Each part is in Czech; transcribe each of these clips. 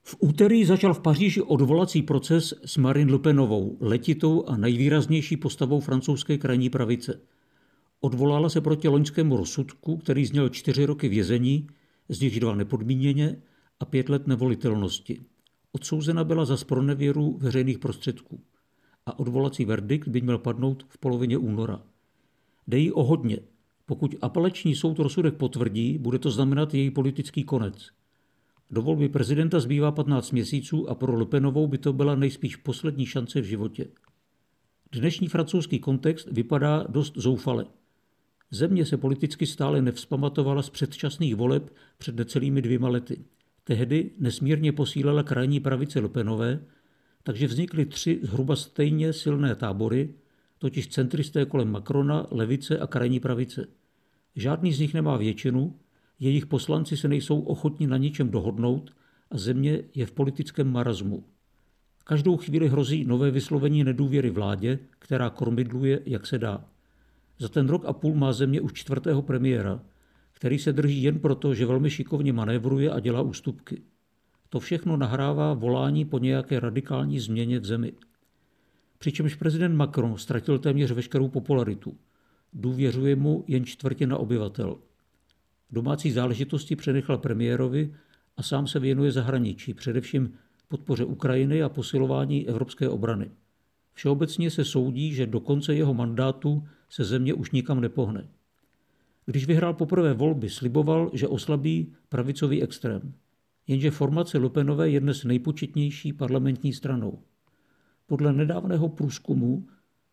V úterý začal v Paříži odvolací proces s Marine Le Penovou, letitou a nejvýraznější postavou francouzské krajní pravice. Odvolala se proti loňskému rozsudku, který zněl 4 roky vězení, z nichž 2 nepodmíněně a 5 let nevolitelnosti. Odsouzena byla za zpronevěru veřejných prostředků a odvolací verdikt by měl padnout v polovině února. Jde jí o hodně. Pokud apelační soud rozsudek potvrdí, bude to znamenat její politický konec. Do volby prezidenta zbývá 15 měsíců a pro Le Penovou by to byla nejspíš poslední šance v životě. Dnešní francouzský kontext vypadá dost zoufale. Země se politicky stále nevzpamatovala z předčasných voleb před necelými 2 lety. Tehdy nesmírně posílala krajní pravice Le Penové, takže vznikly 3 zhruba stejně silné tábory, totiž centristé kolem Macrona, levice a krajní pravice. Žádný z nich nemá většinu, jejich poslanci se nejsou ochotni na ničem dohodnout a země je v politickém marazmu. Každou chvíli hrozí nové vyslovení nedůvěry vládě, která kormidluje, jak se dá. Za ten rok a půl má země už 4. premiéra, který se drží jen proto, že velmi šikovně manévruje a dělá ústupky. To všechno nahrává volání po nějaké radikální změně v zemi. Přičemž prezident Macron ztratil téměř veškerou popularitu. Důvěřuje mu jen 1/4 obyvatel. Domácí záležitosti přenechal premiérovi a sám se věnuje zahraničí, především podpoře Ukrajiny a posilování evropské obrany. Všeobecně se soudí, že do konce jeho mandátu se země už nikam nepohne. Když vyhrál poprvé volby, sliboval, že oslabí pravicový extrém. Jenže formace Le Penové je dnes nejpočetnější parlamentní stranou. Podle nedávného průzkumu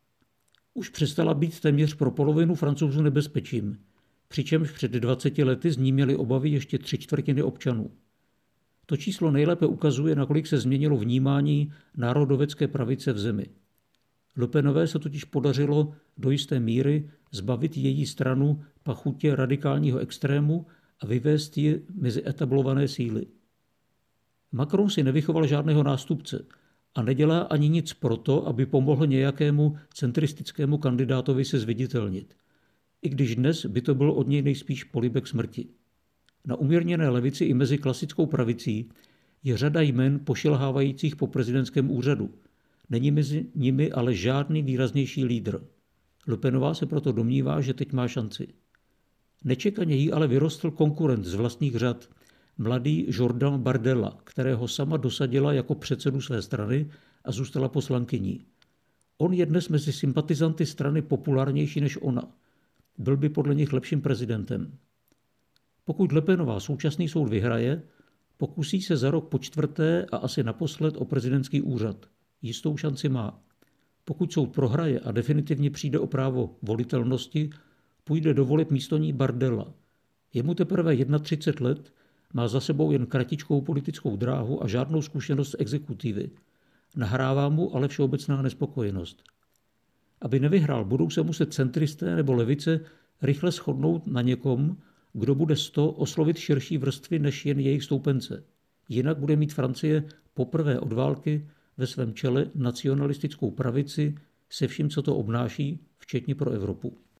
už přestala být téměř pro polovinu Francouzů nebezpečím, přičemž před 20 lety z ní měli obavy ještě 3/4 občanů. To číslo nejlépe ukazuje, nakolik se změnilo vnímání národovecké pravice v zemi. Le Penové se totiž podařilo do jisté míry zbavit její stranu pachutě radikálního extrému a vyvést ji mezi etablované síly. Macron si nevychoval žádného nástupce a nedělá ani nic proto, aby pomohl nějakému centristickému kandidátovi se zviditelnit. I když dnes by to byl od něj nejspíš polibek smrti. Na umírněné levici i mezi klasickou pravicí je řada jmen pošilhávajících po prezidentském úřadu. Není mezi nimi ale žádný výraznější lídr. Le Penová se proto domnívá, že teď má šanci. Nečekaně jí ale vyrostl konkurent z vlastních řad, mladý Jordan Bardella, kterého sama dosadila jako předsedu své strany a zůstala poslankyní. On je dnes mezi sympatizanty strany populárnější než ona. Byl by podle nich lepším prezidentem. Pokud Le Penová současný soud vyhraje, pokusí se za rok po 4. a asi naposled o prezidentský úřad. Jistou šanci má. Pokud soud prohraje a definitivně přijde o právo volitelnosti, půjde do voleb místo ní Bardella. Je mu teprve 31 let, má za sebou jen kratičkou politickou dráhu a žádnou zkušenost z exekutivy. Nahrává mu ale všeobecná nespokojenost. Aby nevyhrál, budou se muset centristé nebo levice rychle shodnout na někom, kdo bude oslovit širší vrstvy než jen jejich stoupence. Jinak bude mít Francie poprvé od války ve svém čele nacionalistickou pravici se vším, co to obnáší, včetně pro Evropu.